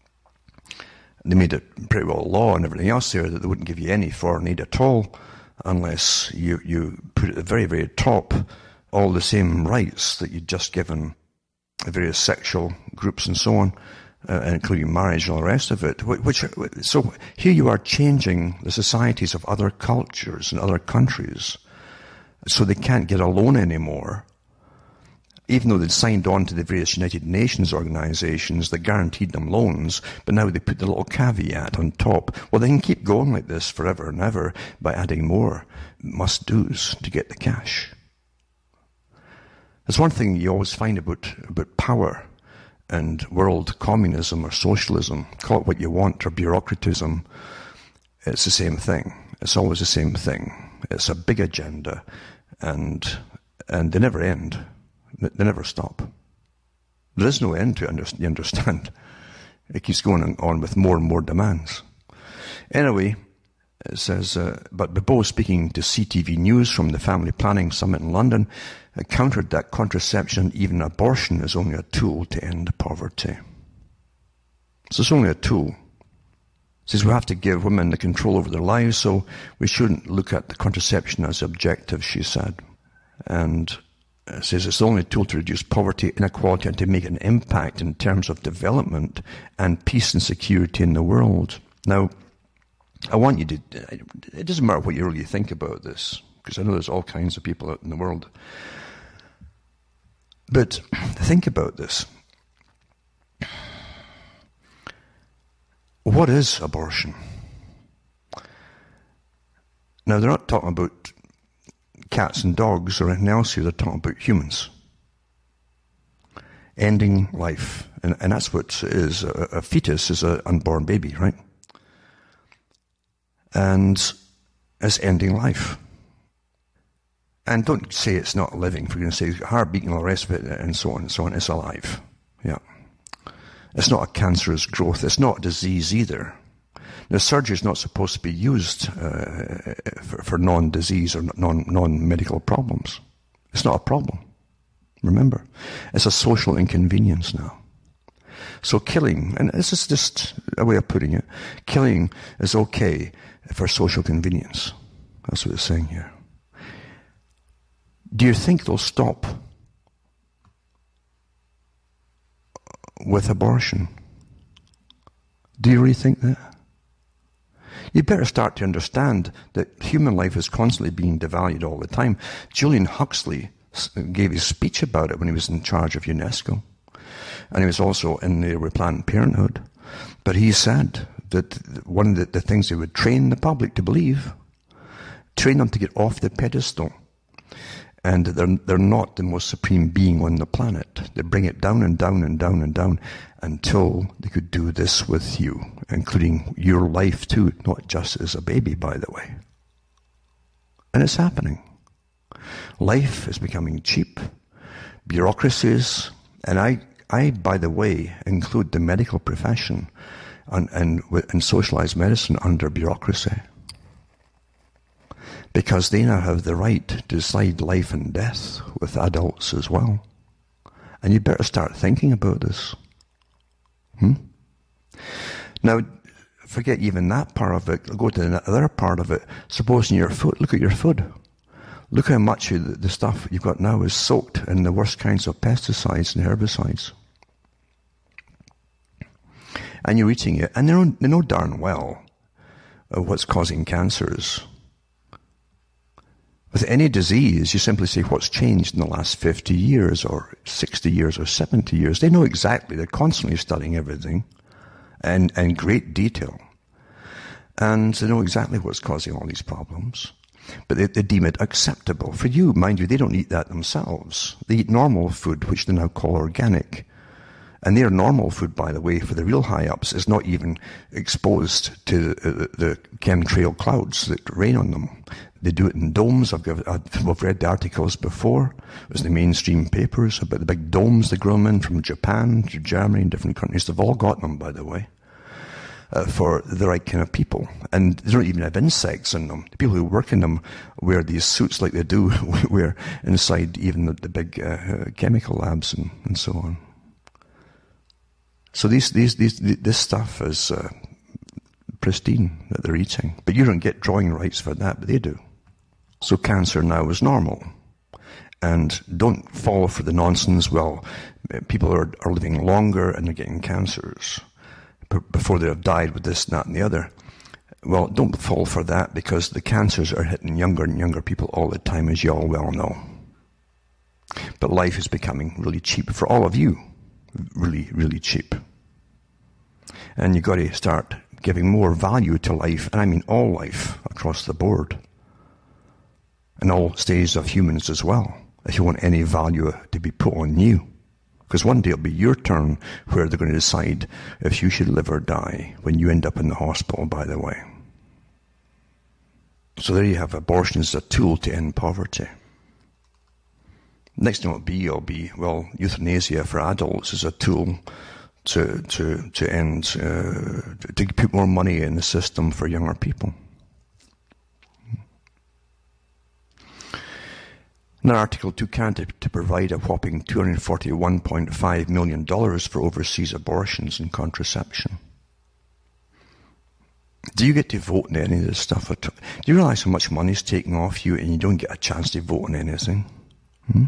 they made it pretty well law and everything else there that they wouldn't give you any foreign aid at all unless you, you put at the very, very top all the same rights that you'd just given various sexual groups and so on, uh, including marriage and all the rest of it. Which, so here you are changing the societies of other cultures and other countries so they can't get a loan anymore, even though they'd signed on to the various United Nations organizations that guaranteed them loans, but now they put the little caveat on top. Well, they can keep going like this forever and ever by adding more must-dos to get the cash. There's one thing you always find about, about power and world communism or socialism, call it what you want, or bureaucratism. It's the same thing. It's always the same thing. It's a big agenda, and and they never end. They never stop. There is no end to it, you understand. It keeps going on with more and more demands. Anyway, it says, uh, but Bibeau, speaking to C T V News from the Family Planning Summit in London, uh, countered that contraception, even abortion, is only a tool to end poverty. So it's only a tool. Says we have to give women the control over their lives, so we shouldn't look at the contraception as objective, she said. And it says it's the only tool to reduce poverty, inequality, and to make an impact in terms of development and peace and security in the world. Now, I want you to, it doesn't matter what you really think about this, because I know there's all kinds of people out in the world. But think about this. What is abortion? Now, they're not talking about cats and dogs or anything else here. They're talking about humans. Ending life. And, and that's what it is. A, a fetus is an unborn baby, right? And it's ending life. And don't say it's not living. If you're going to say heart beating and all the rest of it and so on and so on, it's alive. Yeah. It's not a cancerous growth. It's not a disease either. Now, surgery is not supposed to be used uh, for, for non-disease or non, non-medical problems. It's not a problem. Remember, it's a social inconvenience now. So killing, and this is just a way of putting it, killing is okay for social convenience. That's what it's saying here. Do you think they'll stop with abortion? Do you really think that? You better start to understand that human life is constantly being devalued all the time. Julian Huxley gave his speech about it when he was in charge of UNESCO. And he was also in there with Planned Parenthood. But he said that one of the, the things they would train the public to believe, train them to get off the pedestal, and they're, they're not the most supreme being on the planet. They bring it down and down and down and down until they could do this with you, including your life too, not just as a baby, by the way. And it's happening. Life is becoming cheap. Bureaucracies, and I, I, by the way, include the medical profession and, and, and socialized medicine under bureaucracy. Because they now have the right to decide life and death with adults as well. And you better start thinking about this. Hmm? Now, forget even that part of it. Go to the other part of it. Supposing your food, look at your food. Look how much of the stuff you've got now is soaked in the worst kinds of pesticides and herbicides. And you're eating it, and they know, they know darn well what's causing cancers. With any disease, you simply say what's changed in the last fifty years or sixty years or seventy years. They know exactly. They're constantly studying everything in, in great detail. And they know exactly what's causing all these problems. But they, they deem it acceptable. For you, mind you, they don't eat that themselves. They eat normal food, which they now call organic. And their normal food, by the way, for the real high-ups, is not even exposed to the, the chemtrail clouds that rain on them. They do it in domes. I've, I've read the articles before. It was the mainstream papers about the big domes they grow them in from Japan to Germany and different countries. They've all got them, by the way, uh, for the right kind of people. And they don't even have insects in them. The people who work in them wear these suits like they do wear inside even the, the big uh, chemical labs and, and so on. So these, these, these, this stuff is uh, pristine that they're eating. But you don't get drawing rights for that, but they do. So cancer now is normal. And don't fall for the nonsense, well, people are, are living longer and they're getting cancers before they have died with this, that, and the other. Well, don't fall for that, because the cancers are hitting younger and younger people all the time, as you all well know. But life is becoming really cheap for all of you. Really, really cheap. And you've got to start giving more value to life, and I mean all life, across the board. And all stages of humans as well, if you want any value to be put on you. Because one day it'll be your turn where they're going to decide if you should live or die when you end up in the hospital, by the way. So there you have abortion as a tool to end poverty. Next thing it'll be, it'll be, well, euthanasia for adults is a tool to to to end, uh, to put more money in the system for younger people. Another article, to Canada to provide a whopping two hundred forty-one point five million dollars for overseas abortions and contraception. Do you get to vote on any of this stuff? Do you realize how much money is taken off you and you don't get a chance to vote on anything? Hmm?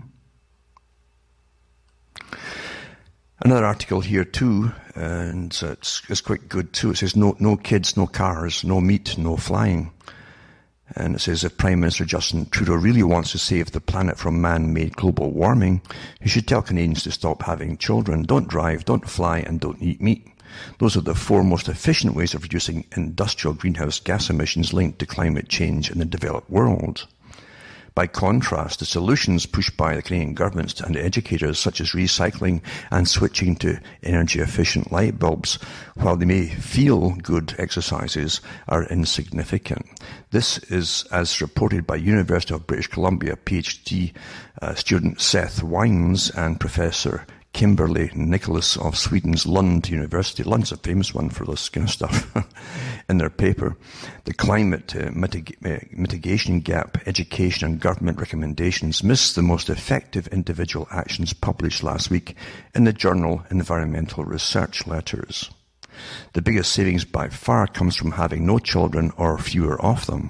Another article here too, and it's, it's quite good too. It says, no, no kids, no cars, no meat, no flying. And it says, if Prime Minister Justin Trudeau really wants to save the planet from man-made global warming, he should tell Canadians to stop having children, don't drive, don't fly, and don't eat meat. Those are the four most efficient ways of reducing industrial greenhouse gas emissions linked to climate change in the developed world. By contrast, the solutions pushed by the Canadian government and educators, such as recycling and switching to energy-efficient light bulbs, while they may feel good exercises, are insignificant. This is, as reported by University of British Columbia PhD uh, student Seth Wines and Professor Kimberly Nicholas of Sweden's Lund University. Lund's a famous one for this kind of stuff. In their paper, The Climate uh, mitig- uh, Mitigation Gap, Education and Government Recommendations Miss the Most Effective Individual Actions, published last week in the journal Environmental Research Letters. The biggest savings by far comes from having no children or fewer of them.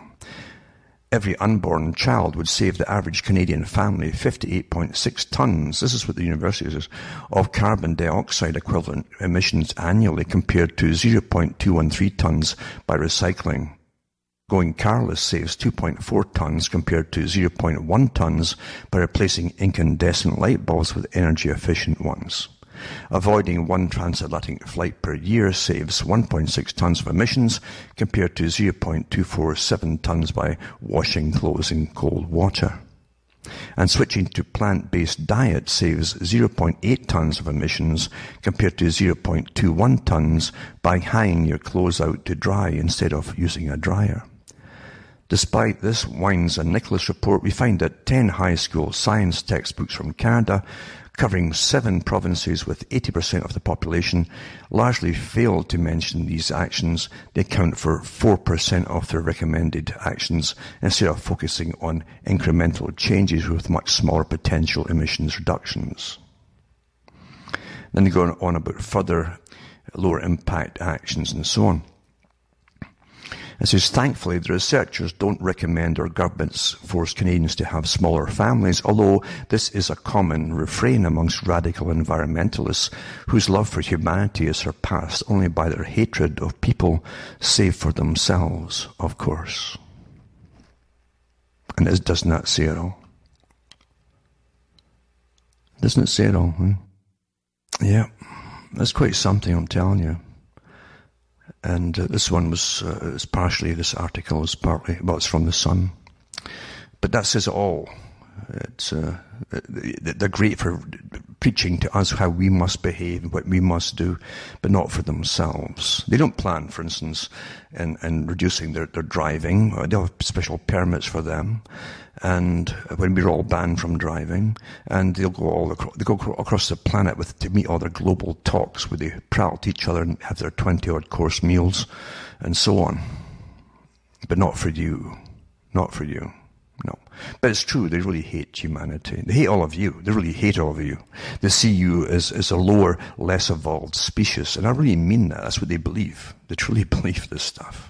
Every unborn child would save the average Canadian family fifty-eight point six tons, this is what the university says, of carbon dioxide equivalent emissions annually, compared to zero point two one three tons by recycling. Going carless saves two point four tons compared to zero point one tons by replacing incandescent light bulbs with energy-efficient ones. Avoiding one transatlantic flight per year saves one point six tons of emissions compared to zero point two four seven tons by washing clothes in cold water. And switching to plant-based diet saves zero point eight tons of emissions compared to zero point two one tons by hanging your clothes out to dry instead of using a dryer. Despite this Wines and Nicholas report, we find that ten high school science textbooks from Canada covering seven provinces with eighty percent of the population, largely failed to mention these actions. They account for four percent of their recommended actions instead of focusing on incremental changes with much smaller potential emissions reductions. Then they go on about further lower impact actions and so on. It says, thankfully, the researchers don't recommend our governments force Canadians to have smaller families, although this is a common refrain amongst radical environmentalists whose love for humanity is surpassed only by their hatred of people save for themselves, of course. And it does not say it all. Doesn't it say it all? Hmm? Yeah, that's quite something, I'm telling you. And uh, this one was, uh, is partially, this article is partly, well, it's from The Sun. But that says it all. It's, uh, they're great for preaching to us how we must behave and what we must do, but not for themselves. They don't plan, for instance, in, in reducing their, their driving. They have special permits for them. And when we're all banned from driving, and they'll go all across, they go across the planet with to meet all their global talks where they prattle to each other and have their twenty-odd course meals and so on. But not for you. Not for you. No. But it's true, they really hate humanity. They hate all of you. They really hate all of you. They see you as, as a lower, less evolved species. And I really mean that. That's what they believe. They truly believe this stuff.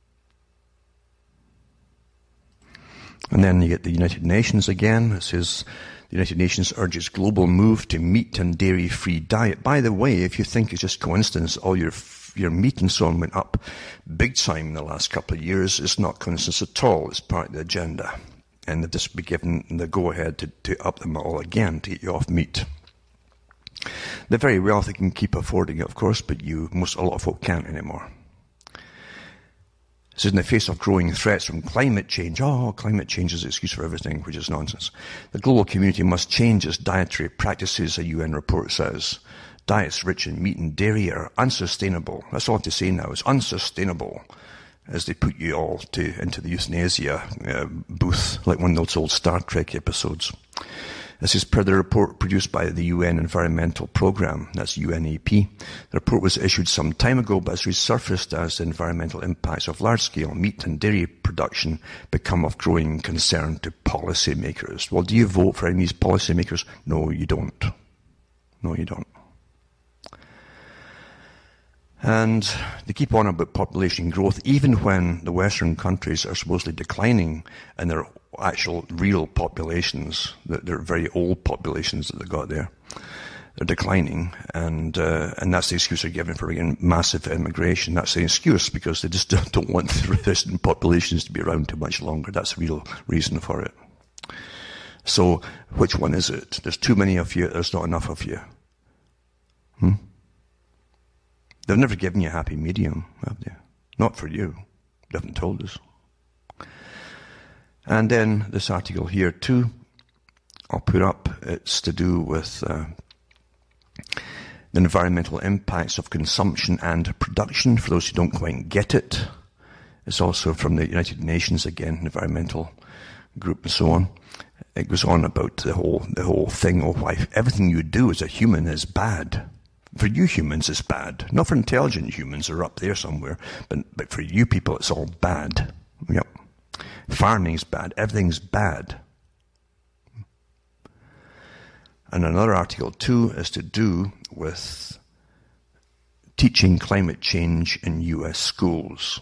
And then you get the United Nations again. It says, the United Nations urges global move to meat and dairy-free diet. By the way, if you think it's just coincidence, all your your meat and so on went up big time in the last couple of years, it's not coincidence at all. It's part of the agenda. And they've just been given the go-ahead to, to up them all again, to get you off meat. The very wealthy can keep affording it, of course, but you, most, a lot of folk can't anymore. It says, in the face of growing threats from climate change, oh, climate change is an excuse for everything, which is nonsense. The global community must change its dietary practices, a U N report says. Diets rich in meat and dairy are unsustainable. That's all I have to say now. It's unsustainable as they put you all to into the euthanasia uh, booth, like one of those old Star Trek episodes. This is per the report produced by the U N Environmental Programme, that's U N E P. The report was issued some time ago, but has resurfaced as the environmental impacts of large-scale meat and dairy production become of growing concern to policymakers. Well, do you vote for any of these policymakers? No, you don't. No, you don't. And they keep on about population growth, even when the Western countries are supposedly declining in their actual real populations, they're very old populations that they've got there. They're declining, and uh, and that's the excuse they're giving for again, massive immigration. That's the excuse because they just don't want the resident populations to be around too much longer. That's the real reason for it. So, which one is it? There's too many of you, there's not enough of you. Hmm? They've never given you a happy medium, have they? Not for you. They haven't told us. And then this article here too, I'll put up, it's to do with uh, the environmental impacts of consumption and production, for those who don't quite get it. It's also from the United Nations, again, environmental group and so on. It goes on about the whole, the whole thing of why everything you do as a human is bad. For you humans, it's bad. Not for intelligent humans, they're up there somewhere. But, but for you people, it's all bad. Yep. Farming's bad. Everything's bad. And another article, too, is to do with teaching climate change in U S schools.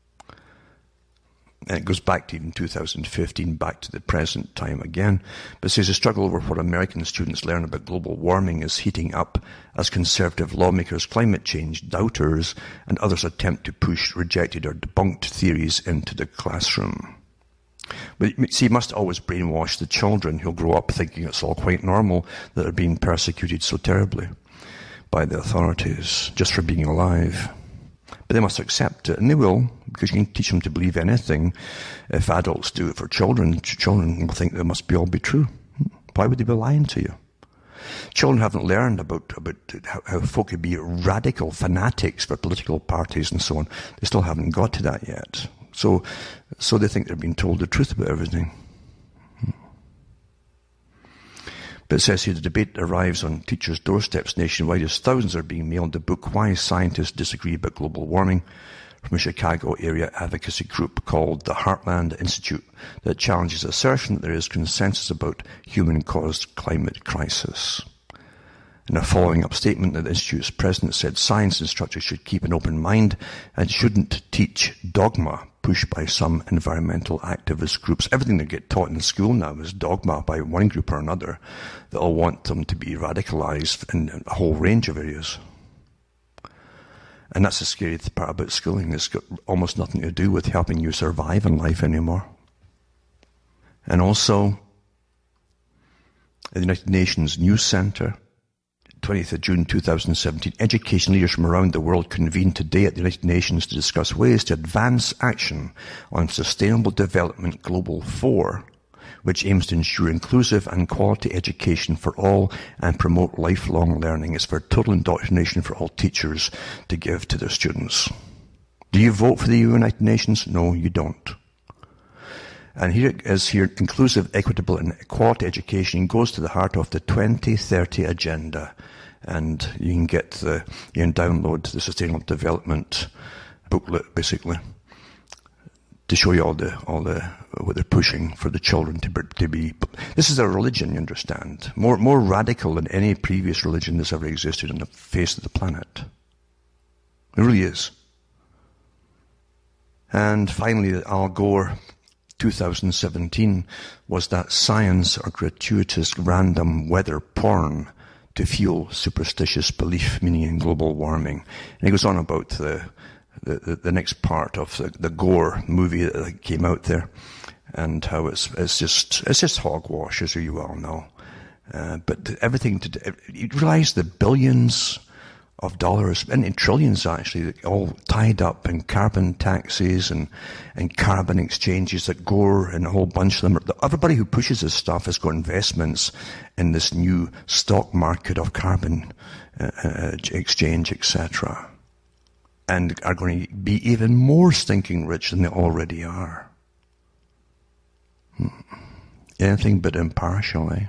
And it goes back to even two thousand fifteen, back to the present time again. But it says the struggle over what American students learn about global warming is heating up as conservative lawmakers, climate change doubters, and others attempt to push rejected or debunked theories into the classroom. But see, you must always brainwash the children who'll grow up thinking it's all quite normal that they're being persecuted so terribly by the authorities just for being alive. But they must accept it, and they will, because you can teach them to believe anything. If adults do it for children, children will think they must be all be true. Why would they be lying to you? Children haven't learned about, about how, how folk could be radical fanatics for political parties and so on. They still haven't got to that yet. So, so they think they're being told the truth about everything. But it says here the debate arrives on teachers' doorsteps nationwide as thousands are being mailed a book, Why Scientists Disagree About Global Warming, from a Chicago area advocacy group called the Heartland Institute that challenges the assertion that there is consensus about human-caused climate crisis. In a following up statement, the Institute's president said science instructors should keep an open mind and shouldn't teach dogma pushed by some environmental activist groups. Everything they get taught in school now is dogma by one group or another that all want them to be radicalized in a whole range of areas. And that's the scary part about schooling. It's got almost nothing to do with helping you survive in life anymore. And also, the United Nations News Center, twentieth of June two thousand seventeen, education leaders from around the world convened today at the United Nations to discuss ways to advance action on Sustainable Development Global four, which aims to ensure inclusive and quality education for all and promote lifelong learning. It's for total indoctrination for all teachers to give to their students. Do you vote for the United Nations? No, you don't. And here it is here, inclusive, equitable and quality education goes to the heart of the twenty thirty agenda. And you can get the, you can download the Sustainable Development booklet, basically, to show you all the, all the, what they're pushing for the children to be, to be. This is a religion, you understand, more, more radical than any previous religion that's ever existed on the face of the planet. It really is. And finally, Al Gore, two thousand seventeen, was that science or gratuitous random weather porn to fuel superstitious belief, meaning in global warming. And he goes on about the the, the next part of the, the Gore movie that came out there, and how it's it's just it's just hogwash, as you all know. Uh, but everything to you realize the billions of dollars, and in trillions actually, all tied up in carbon taxes and, and carbon exchanges that Gore and a whole bunch of them. Everybody who pushes this stuff has got investments in this new stock market of carbon uh, uh, exchange, et cetera, and are going to be even more stinking rich than they already are. Hmm. Anything but impartial, eh?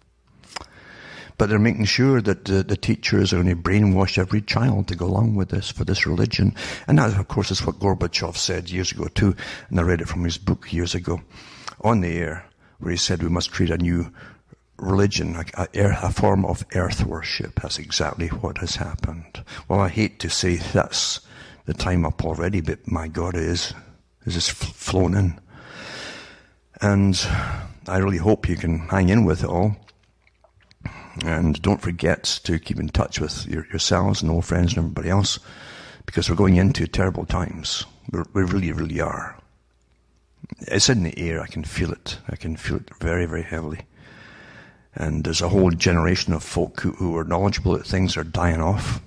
But they're making sure that uh, the teachers are going to brainwash every child to go along with this, for this religion. And that, of course, is what Gorbachev said years ago, too. And I read it from his book years ago, on the air, where he said we must create a new religion, like a, a form of earth worship. That's exactly what has happened. Well, I hate to say that's the time up already, but my God, it is. It's just flown in. And I really hope you can hang in with it all. And don't forget to keep in touch with your, yourselves and old friends and everybody else, because we're going into terrible times. We're, we really, really are. It's in the air. I can feel it. I can feel it very, very heavily. And there's a whole generation of folk who, who are knowledgeable that things are dying off.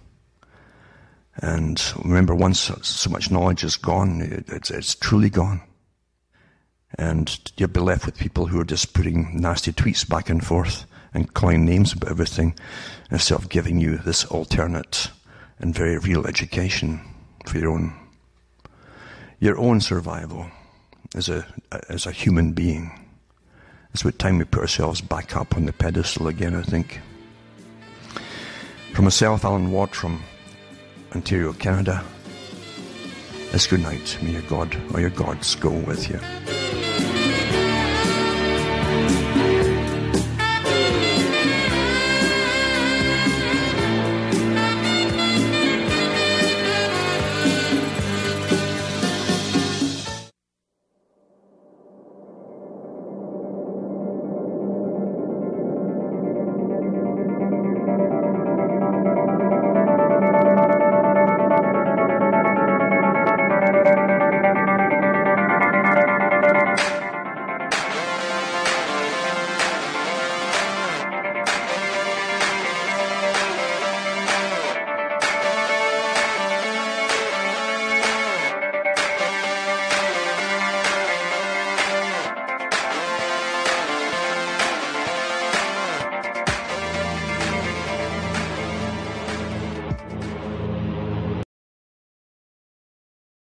And remember, once so much knowledge is gone, it, it's, it's truly gone. And you'll be left with people who are just putting nasty tweets back and forth and calling names about everything, instead of giving you this alternate and very real education for your own your own survival as a as a human being. It's about time we put ourselves back up on the pedestal again, I think. From myself, Alan Watt, from Ontario, Canada, it's good night. May your God or your gods go with you.